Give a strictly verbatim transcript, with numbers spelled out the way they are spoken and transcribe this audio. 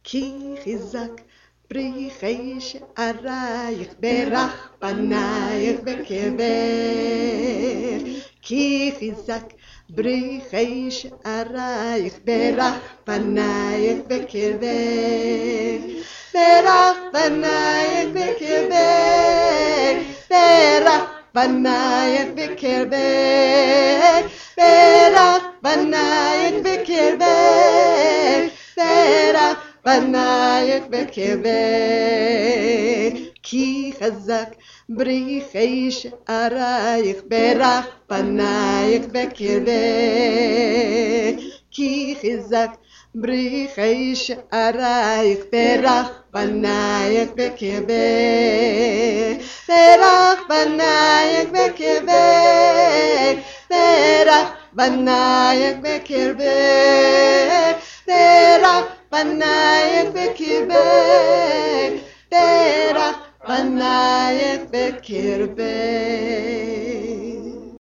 כי חיזק בריחי שערייך ברך פנייך בקרבך כי חיזק בריחי שערייך ברך פנייך בקרבך ברך פנייך בקרבך ברך פנייך בקרבך ברך פנייך בקרבך ברך פנייך בקרבך כי חזק בריחי שערייך ברך פנייך בקרבך כי חזק בריחי שערייך ברך פנייך בקרבך ברך פנייך בקרבך ברך פנייך בקרבך ברך פנייך בקרבך ברך פנייך בקרבך